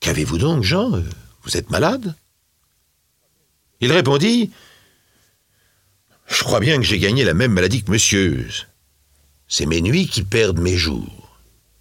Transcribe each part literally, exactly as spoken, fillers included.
Qu'avez-vous donc, Jean? Vous êtes malade? Il répondit: Je crois bien que j'ai gagné la même maladie que monsieur. C'est mes nuits qui perdent mes jours.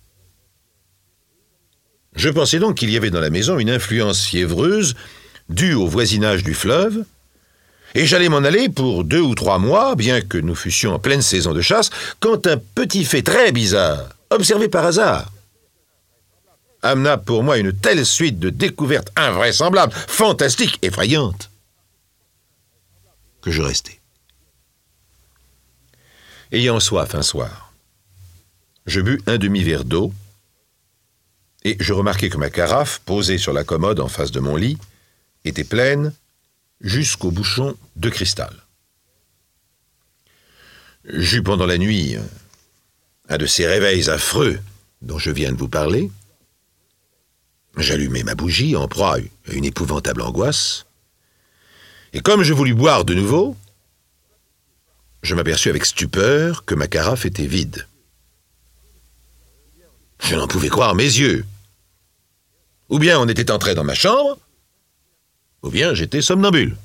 Je pensais donc qu'il y avait dans la maison une influence fiévreuse due au voisinage du fleuve, et j'allais m'en aller pour deux ou trois mois, bien que nous fussions en pleine saison de chasse, quand un petit fait très bizarre, observé par hasard, amena pour moi une telle suite de découvertes invraisemblables, fantastiques, effrayantes, que je restai. Ayant soif un soir, je bus un demi-verre d'eau, et je remarquai que ma carafe, posée sur la commode en face de mon lit, était pleine jusqu'au bouchon de cristal. J'eus pendant la nuit un de ces réveils affreux dont je viens de vous parler. J'allumai ma bougie en proie à une épouvantable angoisse, et comme je voulus boire de nouveau, je m'aperçus avec stupeur que ma carafe était vide. Je n'en pouvais croire mes yeux. Ou bien on était entré dans ma chambre, ou bien j'étais somnambule.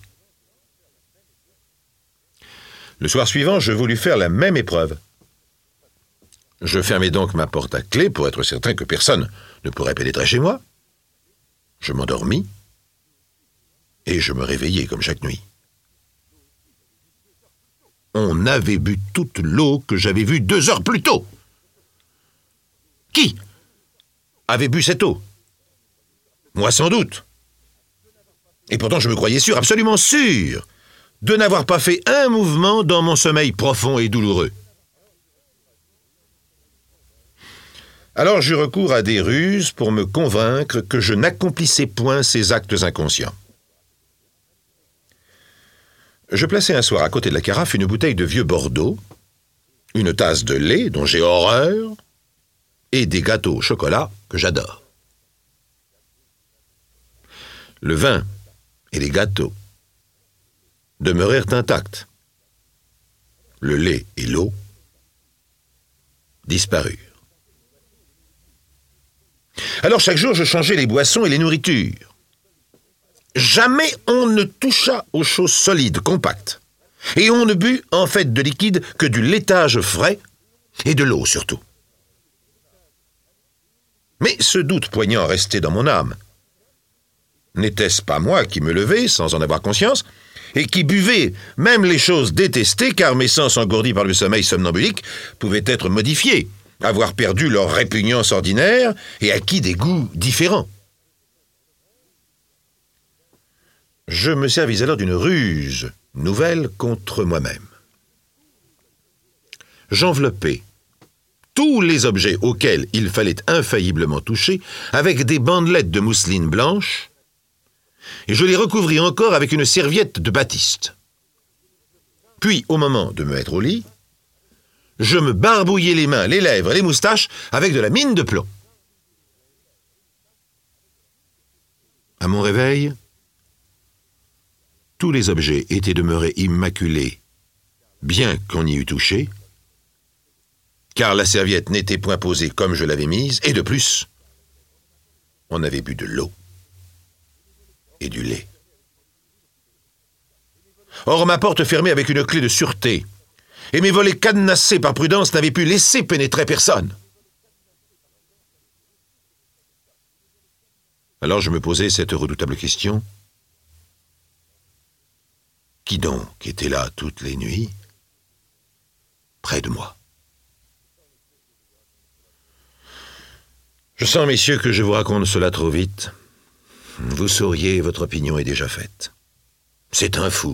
Le soir suivant, je voulus faire la même épreuve. Je fermai donc ma porte à clé pour être certain que personne ne pourrait pénétrer chez moi. Je m'endormis et je me réveillai comme chaque nuit. On avait bu toute l'eau que j'avais vue deux heures plus tôt. Qui avait bu cette eau? Moi sans doute. Et pourtant je me croyais sûr, absolument sûr, de n'avoir pas fait un mouvement dans mon sommeil profond et douloureux. Alors j'eus recours à des ruses pour me convaincre que je n'accomplissais point ces actes inconscients. Je plaçai un soir à côté de la carafe une bouteille de vieux Bordeaux, une tasse de lait dont j'ai horreur, et des gâteaux au chocolat que j'adore. Le vin et les gâteaux demeurèrent intacts. Le lait et l'eau disparurent. Alors chaque jour, je changeais les boissons et les nourritures. Jamais on ne toucha aux choses solides, compactes. Et on ne but, en fait, de liquide que du laitage frais et de l'eau, surtout. Mais ce doute poignant restait dans mon âme. N'était-ce pas moi qui me levais, sans en avoir conscience, et qui buvais même les choses détestées, car mes sens engourdis par le sommeil somnambulique pouvaient être modifiés, avoir perdu leur répugnance ordinaire et acquis des goûts différents. Je me servis alors d'une ruse nouvelle contre moi-même. J'enveloppai tous les objets auxquels il fallait infailliblement toucher avec des bandelettes de mousseline blanche, et je les recouvris encore avec une serviette de batiste. Puis, au moment de me mettre au lit, je me barbouillai les mains, les lèvres et les moustaches avec de la mine de plomb. À mon réveil, tous les objets étaient demeurés immaculés, bien qu'on y eût touché, car la serviette n'était point posée comme je l'avais mise, et de plus, on avait bu de l'eau et du lait. Or, ma porte fermée avec une clé de sûreté, et mes volets cadenassés par prudence n'avaient pu laisser pénétrer personne. Alors je me posais cette redoutable question. Qui donc était là toutes les nuits, près de moi? Je sens, messieurs, que je vous raconte cela trop vite. Vous sauriez, votre opinion est déjà faite. C'est un fou.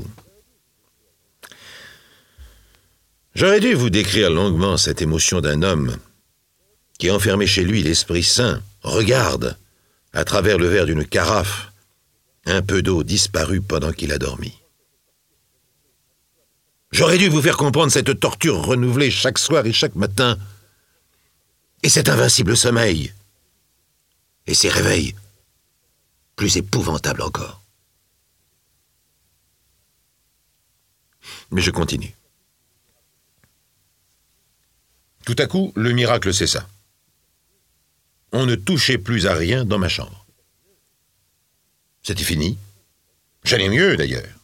J'aurais dû vous décrire longuement cette émotion d'un homme qui, enfermé chez lui l'Esprit Saint, regarde, à travers le verre d'une carafe, un peu d'eau disparue pendant qu'il a dormi. J'aurais dû vous faire comprendre cette torture renouvelée chaque soir et chaque matin, et cet invincible sommeil, et ces réveils, plus épouvantables encore. Mais je continue. Tout à coup, le miracle cessa. On ne touchait plus à rien dans ma chambre. C'était fini. J'allais mieux, d'ailleurs.